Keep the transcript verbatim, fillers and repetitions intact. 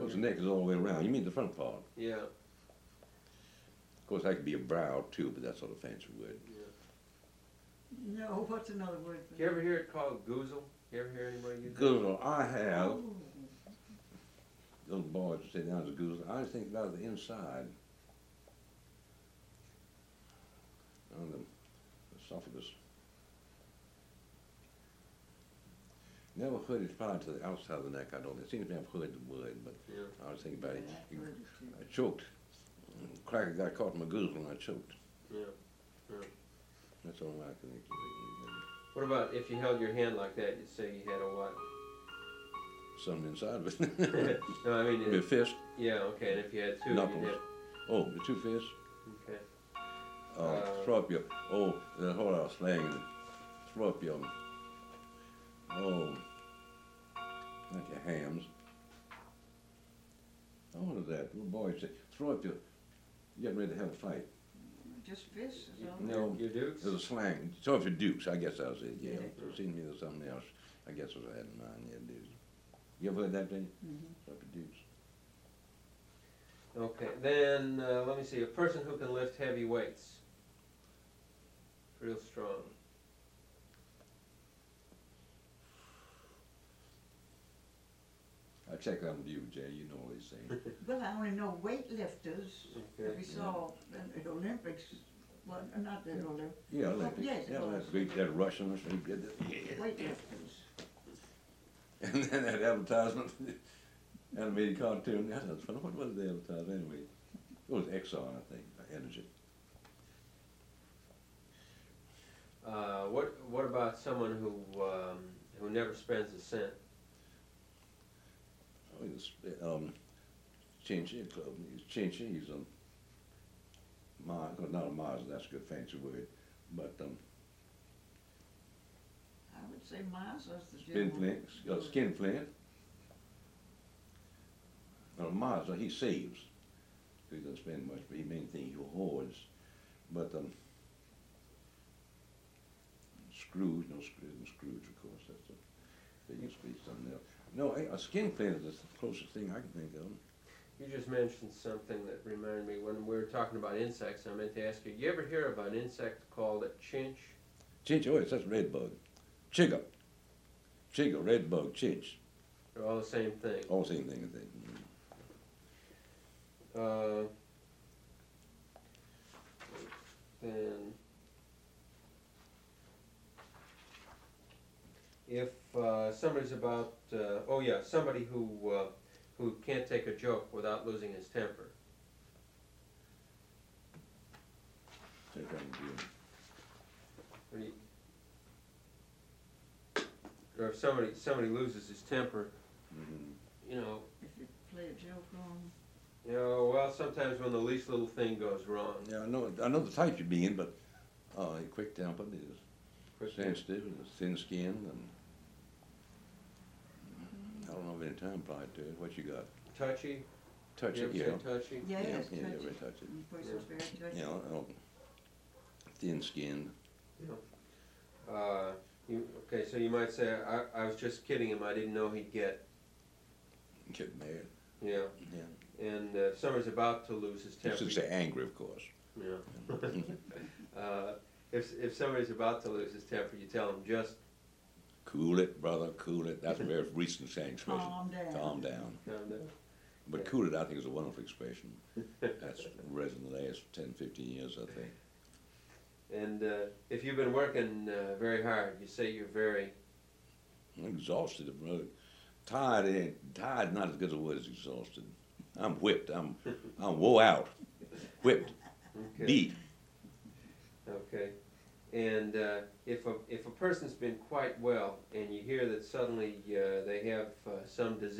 course, the neck is all the way around. You mean the front part? Yeah. Of course, that could be a brow too, but that's sort of fancy word. Yeah. No, what's another word for You ever hear it called goozle? You ever hear anybody use it? Goozle, I have. Oh, Little boys would say down as a goozle. I just think about the inside. On the esophagus. Never hood is probably to the outside of the neck. I don't. It seems to have hood and wood, but Yeah. I was thinking about it. yeah, I've heard it too. I choked. Cracker got caught in my goozle and I choked. Yeah. Yeah. That's all I can think of. What about if you held your hand like that, you'd say you had a what? Something inside of it. No, I mean, Maybe a it, fist. yeah, okay, and if you had two, Knuckles. you'd have, Oh, the two fists. okay. Uh, Uh, throw up your, oh, the whole lot of slang. Throw up your, oh, not your hams. Oh, what is that? Little boy said, throw up your, you getting ready to have a fight. Just fists is all. No. Your dukes? There's a slang. Throw up your dukes, I guess that was it, yeah. Yeah. It seemed to me there's something else. I guess what I had in mind, yeah, dukes. You ever heard that thing? Mhm. Throw up your dukes. Okay, then, uh, let me see, a person who can lift heavy weights. Real strong. I checked on you, Jay, you know all these things. Well, I only know weightlifters that Okay. we saw at the Olympics, well, not the Olympics, Yeah, Olympics. yes, it Yeah, was. that's great, that Russians, they did that. Yeah. weightlifters. And then that advertisement, animated cartoon, that was fun. What was the advertisement anyway? It was Exxon, I think, Energy. Uh, what, what about someone who, um, who never spends a cent? Oh, he's, um, Chinchi Club, he's Chinchi, he's um, Mars, well, not a Mars, that's a good fancy word, but um, I would say Mazda's the Skin general. Flint, uh, Skin Flint. Now Mars, uh, he saves, he doesn't spend much, but he main thing, he hoards, but um, Scrooge, no Scrooge, no Scrooge, of course, that's a, there used to be something else. No, a, a skin flint is the closest thing I can think of. You just mentioned something that reminded me, when we were talking about insects, I meant to ask you, you ever hear of an insect called a chinch? Chinch, oh, it's that's red bug. Chigga. Chigga, red bug, chinch. They're all the same thing. All same thing, I think. Uh, then, if uh, somebody's about, uh, oh yeah, somebody who uh, who can't take a joke without losing his temper. Take that and do it. Or, you, or if somebody somebody loses his temper, Mhm. you know, If you play a joke on, you know, well, sometimes when the least little thing goes wrong, Yeah, I know, I know the type you're being, but, uh, quick tempered is quick- sensitive and thin skinned and I don't know if any time applied to it. What you got? touchy. Touchy, You ever yeah. say touchy? yeah, Yeah, yes, yeah, touchy. very touchy. The person's very touchy. You know, oh, thin skinned. Uh, you, okay, so you might say, I, I was just kidding him, I didn't know he'd get, Get mad. yeah. Yeah. And uh, if somebody's about to lose his You temper, should say angry, of course. yeah. uh, if, if somebody's about to lose his temper, you tell him just Cool it, brother, cool it. That's a very recent saying expression. Calm down. Calm down. calm down. But cool it, I think, is a wonderful expression. That's resident the last ten, fifteen years, I think. And uh, if you've been working uh, very hard, you say you're very, I'm exhausted, I'm really tired. Ain't, tired, not as good a word as exhausted. I'm whipped. I'm, I'm wore out. Whipped. okay. Beat. Okay. And uh, if a if a person's been quite well, and you hear that suddenly uh, they have uh, some disease.